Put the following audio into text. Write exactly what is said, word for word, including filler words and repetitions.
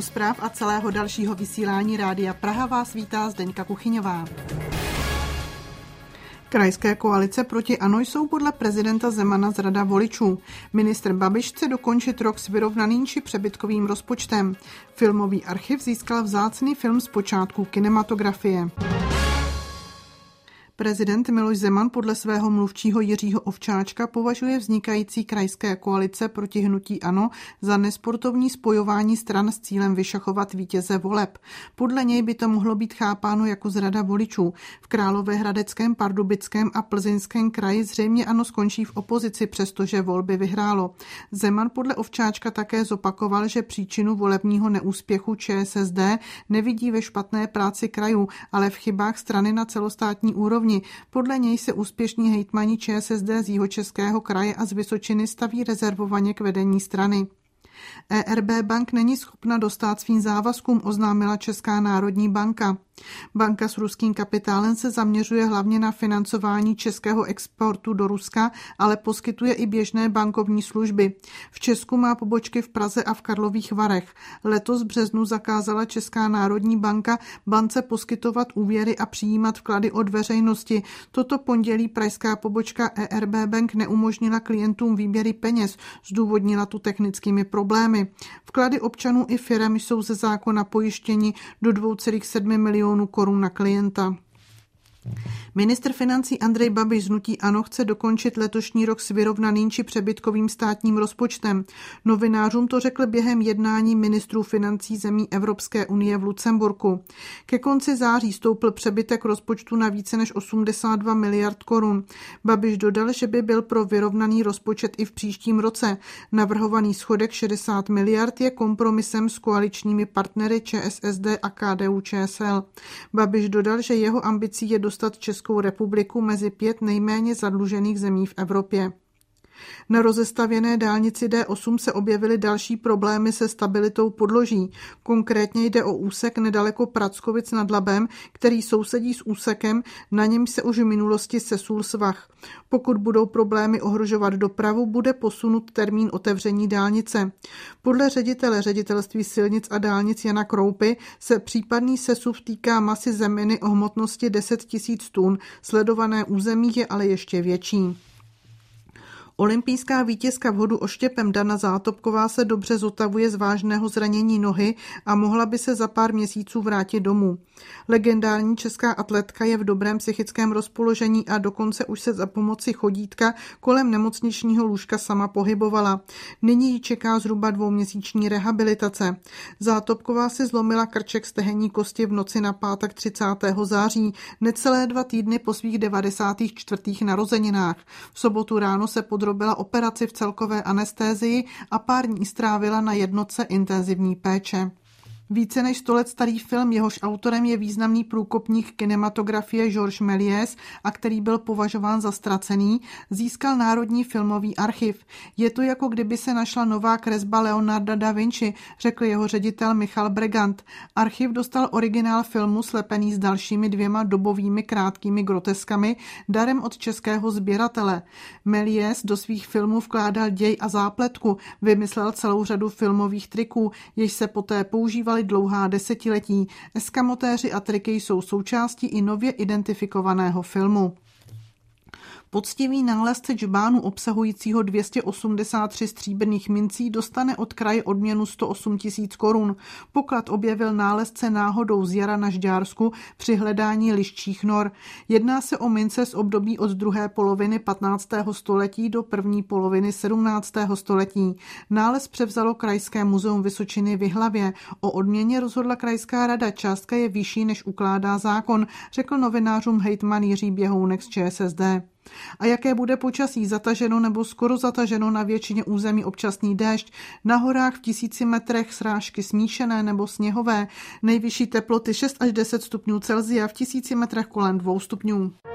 zpráv a celého dalšího vysílání Rádia Praha vás vítá Zdeňka Kuchyňová. Krajské koalice proti ANO jsou podle prezidenta Zemana zrada voličů. Ministr Babiš chce dokončit rok s vyrovnaným či přebytkovým rozpočtem. Filmový archiv získal vzácný film z počátku kinematografie. Prezident Miloš Zeman podle svého mluvčího Jiřího Ovčáčka považuje vznikající krajské koalice proti hnutí ANO za nesportovní spojování stran s cílem vyšachovat vítěze voleb. Podle něj by to mohlo být chápáno jako zrada voličů. V Královéhradeckém, Pardubickém a Plzeňském kraji zřejmě ANO skončí v opozici, přestože volby vyhrálo. Zeman podle Ovčáčka také zopakoval, že příčinu volebního neúspěchu ČSSD nevidí ve špatné práci krajů, ale v chybách strany na celostátní úrovni. Podle něj se úspěšní hejtmani ČSSD z Jihočeského kraje a z Vysočiny staví rezervovaně k vedení strany. E R B Bank není schopna dostát svým závazkům, oznámila Česká národní banka. Banka s ruským kapitálem se zaměřuje hlavně na financování českého exportu do Ruska, ale poskytuje i běžné bankovní služby. V Česku má pobočky v Praze a v Karlových Varech. Letos v březnu zakázala Česká národní banka bance poskytovat úvěry a přijímat vklady od veřejnosti. Toto pondělí pražská pobočka E R B Bank neumožnila klientům výběry peněz, zdůvodnila tu technickými problémy. Vklady občanů i firem jsou ze zákona pojištěni do dvě celá sedm milionů korun na klienta. Ministr financí Andrej Babiš z hnutí ANO chce dokončit letošní rok s vyrovnaným či přebytkovým státním rozpočtem. Novinářům to řekl během jednání ministrů financí zemí Evropské unie v Lucemburku. Ke konci září stoupl přebytek rozpočtu na více než osmdesát dva miliard korun. Babiš dodal, že by byl pro vyrovnaný rozpočet i v příštím roce. Navrhovaný schodek šedesát miliard je kompromisem s koaličními partnery ČSSD a K D U Č S L. Babiš dodal, že jeho ambicí je dostat Českou republiku mezi pět nejméně zadlužených zemí v Evropě. Na rozestavěné dálnici D osm se objevily další problémy se stabilitou podloží. Konkrétně jde o úsek nedaleko Prackovic nad Labem, který sousedí s úsekem, na němž se už v minulosti sesul svah. Pokud budou problémy ohrožovat dopravu, bude posunut termín otevření dálnice. Podle ředitele ředitelství silnic a dálnic Jana Kroupy se případný sesuv týká masy zeminy o hmotnosti deset tisíc tun, sledované území je ale ještě větší. Olympijská vítězka v hodu oštěpem Dana Zátopková se dobře zotavuje z vážného zranění nohy a mohla by se za pár měsíců vrátit domů. Legendární česká atletka je v dobrém psychickém rozpoložení a dokonce už se za pomoci chodítka kolem nemocničního lůžka sama pohybovala. Nyní ji čeká zhruba dvouměsíční rehabilitace. Zátopková si zlomila krček stehenní kosti v noci na pátek třicátého září, necelé dva týdny po svých devadesátých čtvrtých narozeninách. V sobotu ráno se podrobila operaci v celkové anestézii a pár dní strávila na jednotce intenzivní péče. Více než sto let starý film, jehož autorem je významný průkopník kinematografie Georges Méliès a který byl považován za ztracený, získal Národní filmový archiv. Je to jako kdyby se našla nová kresba Leonarda da Vinci, řekl jeho ředitel Michal Bregant. Archiv dostal originál filmu slepený s dalšími dvěma dobovými krátkými groteskami darem od českého sběratele. Méliès do svých filmů vkládal děj a zápletku, vymyslel celou řadu filmových triků, jež se poté používaly dlouhá desetiletí. Eskamotéři a triky jsou součástí i nově identifikovaného filmu. Poctivý nálezce džbánu obsahujícího dvě stě osmdesát tři stříbrných mincí dostane od kraje odměnu sto osm tisíc korun. Poklad objevil nálezce náhodou z jara na Žďársku při hledání liščích nor. Jedná se o mince z období od druhé poloviny patnáctého století do první poloviny sedmnáctého století. Nález převzalo Krajské muzeum Vysočiny v Jihlavě. O odměně rozhodla krajská rada, částka je vyšší, než ukládá zákon, řekl novinářům hejtman Jiří Běhounek z ČSSD. A jaké bude počasí? Zataženo nebo skoro zataženo, na většině území občasný déšť, na horách v tisíci metrech srážky smíšené nebo sněhové, nejvyšší teploty šest až deset stupňů Celsia, v tisíci metrech kolem dvou stupňů.